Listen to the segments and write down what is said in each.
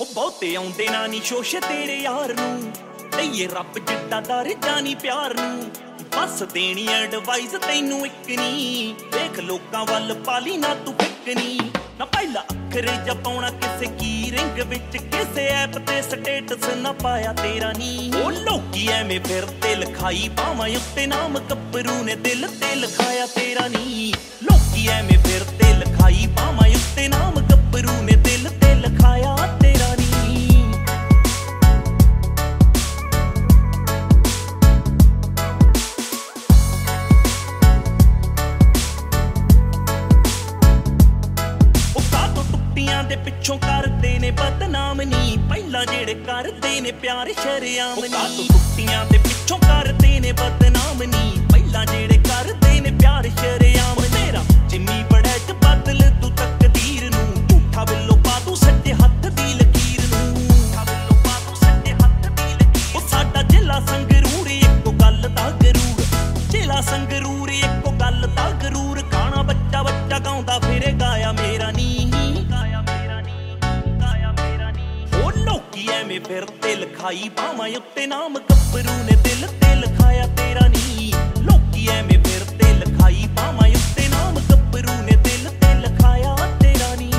ਬਹੁਤੇ ਆਉਂਦੇ ਨਾ ਨੀ ਸ਼ੋਸ਼ ਤੇਰੇ ਯਾਰ ਨੂੰ, ਲਈਏ ਰੱਬ ਜਿੱਡਾ ਦਰ ਜਾਨੀ ਪਿਆਰ ਨੂੰ। ਬਸ ਦੇਣੀ ਐਡਵਾਈਸ ਤੈਨੂੰ ਇੱਕ ਨੀ, ਦੇਖ ਲੋਕਾਂ ਵੱਲ ਪਾਲੀ ਨਾ ਤੂੰ ਫਿੱਕਣੀ। ਨਾ ਪਹਿਲਾ ਅੱਖਰ ਜਾਂ ਪਾਉਣਾ ਕਿਸੇ ਕੀ ਰਿੰਗ ਵਿੱਚ, ਕਿਸੇ ਐਪ ਤੇ ਸਟੇਟਸ ਨਾ ਪਾਇਆ ਤੇਰਾ ਨੀ। ਉਹ ਲੋਕੀ ਐਵੇਂ ਫਿਰਦੇ ਲਿਖਾਈ ਬਾਵਾਂ ਉੱਤੇ ਨਾਮ, ਗੱਭਰੂ ਨੇ ਦਿਲ ਤੇ ਲਿਖਾਇਆ ਤੇਰਾ ਨੀ। ਲੋਕੀ ਐਵੇਂ ਫਿਰਦੇ ਲਿਖਾਈ ਬਾਵਾਂ ਉੱਤੇ ਨਾਮ, ਗੱਭਰੂ ਨੇ ਦਿਲ ਤੇ ਲਿਖਾਇਆ ਤੇਰਾ ਨੀ। ਦੇ ਪਿੱਛੋਂ ਕਰਦੇ ਨੇ ਬਦਨਾਮ ਨੀ, ਪਹਿਲਾਂ ਜਿਹੜੇ ਕਰਦੇ ਨੇ ਪਿਆਰ ਸ਼ਰੇਆਮ ਨੀ। ਕਾਤੋਂ ਟੁੱਟੀਆਂ ਦੇ ਪਿੱਛੋਂ ਕਰਦੇ ਨੇ ਬਦਨਾਮ ਨੀ, ਪਹਿਲਾਂ ਜਿਹੜੇ ਕਰਦੇ ਨੇ ਪਿਆਰ ਸ਼ਰੇਆਮ। ਤੇਰਾ ਜਿੰਨੀ ਬੜਾ ਚ ਬਦਲ ਤੂੰ ਤਕਦੀਰ ਨੂੰ, ਝੂਠਾ ਬਿੱਲੋ ਪਾ ਤੂੰ ਸੱਜੇ ਹੱਥ ਦੀ ਲਕੀਰ ਨੂੰ, ਝੂਠਾ ਬਿੱਲੋ ਪਾ ਤੂੰ ਸੱਜੇ ਹੱਥ ਦੀ ਲਕੀਰ। ਉਹ ਸਾਡਾ ਜ਼ਿਲ੍ਹਾ ਸੰਗਰੂਰ ਇੱਕੋ ਗੱਲ ਦਾ ਗਰੂਰ, ਜ਼ਿਲ੍ਹਾ ਸੰਗਰੂਰ ਇੱਕੋ ਗੱਲ ਦਾ ਗਰੂਰ। ਖਾਣਾ ਬੱਚਾ ਬੱਚਾ ਗਾਉਂਦਾ ਫਿਰੇ ਗਾਇਆ ਮੇਰਾ ਨੀ, ਐਵੇਂ ਫਿਰਦੇ ਲਿਖਾਈ ਬਾਵਾਂ ਉੱਤੇ ਨਾਮ, ਗੱਭਰੂ ਨੇ ਦਿਲ ਤੇ ਲਿਖਾਇਆ ਤੇਰਾ ਨੀ। ਲੋਕੀ ਐਵੇਂ ਫਿਰਦੇ ਲਿਖਾਈ ਬਾਵਾਂ ਉੱਤੇ ਨਾਮ, ਗੱਭਰੂ ਨੇ ਦਿਲ ਤੇ ਲਿਖਾਇਆ ਤੇਰਾ ਨੀ।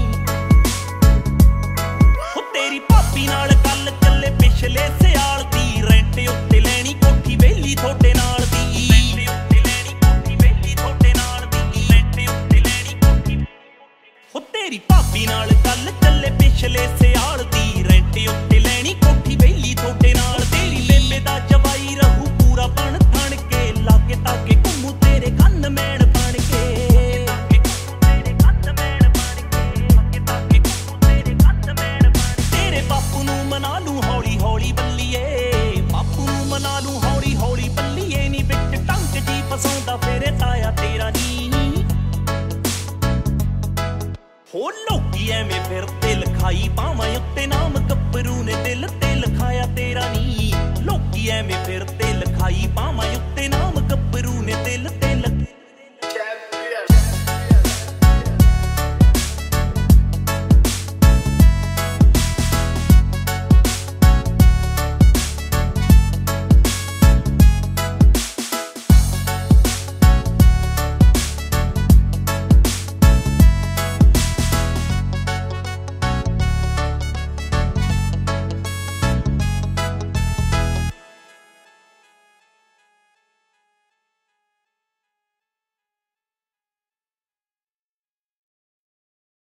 ਉਹ ਤੇਰੀ ਭਾਬੀ ਨਾਲ ਗੱਲ ਚੱਲੇ ਪਿਛਲੇ ਸਿਆਲ ਦੀ, ਰੈਂਟ ਉੱਤੇ ਲੈਣੀ ਕੋਠੀ ਵੇਲੀ ਤੁਹਾਡੇ ਨਾਲ ਦੀ, ਰੈਂਟ ਉੱਤੇ ਲੈਣੀ ਕੋਠੀ ਵੇਲੀ ਤੁਹਾਡੇ ਨਾਲ ਦੀ, ਰੈਂਟ ਉੱਤੇ ਲੈਣੀ ਕੋਠੀ। ਉਹ ਤੇਰੀ ਭਾਬੀ ਨਾਲ ਗੱਲ ਚੱਲੇ ਪਿਛਲੇ ਸਿਆਲ ਦੀ, ਰੈਂਟ ਉੱਤੇ ਲੈਣੀ ਕੋਠੀ ਵੇਲੀ ਤੁਹਾਡੇ ਨਾਲ। ਤੇਰੀ ਬੇਬੇ ਦਾ ਜਵਾਈ ਰਹੂ ਪੂਰਾ ਬਣ ਥਣ ਕੇ, ਲਾਗੇ ਤਾਗੇ ਘੁੰਮੂ ਤੇਰੇ ਕੰਨ ਮੈਣ ਬਣ ਕੇ, ਤੇਰੇ ਕੰਨ ਮੈਣ ਬਣ ਕੇ, ਲਾਗੇ ਤਾਗੇ ਘੁੰਮੂ ਤੇਰੇ ਕੰਨ ਮੈਣ ਬਣ ਕੇ। ਤੇਰੇ ਬਾਪੂ ਨੂੰ ਮਨਾ ਲੂੰ ਹੌਲੀ ਹੌਲੀ ਬੱਲੀਏ, ਬਾਪੂ ਨੂੰ ਮਨਾ ਲੂੰ ਹੌਲੀ ਹੌਲੀ ਬੱਲੀਏ ਨੀ। ਵਿੱਚ ਟੰਗ ਜੀ ਫਸਾਉਂਦਾ ਫੇਰੇ ਤਾਇਆ ਤੇਰਾ ਨੀ। ਹੋ ਲੋਕੀ ਐਵੇਂ ਫਿਰਦੇ ਲਿਖਾਈ ਬਾਵਾਂ ਉੱਤੇ ਨਾਮ, ਗੱਭਰੂ ਨੇ ਦਿਲ ਤੇ ਲਿਖਾਇਆ ਤੇਰਾ ਨੀ। ਲੋਕੀ ਐਵੇਂ ਫਿਰਦੇ ਲਿਖਾਈ ਬਾਵਾਂ ਉੱਤੇ ਨਾਮ, ਗੱਭਰੂ ਨੇ ਦਿਲ ਤੇ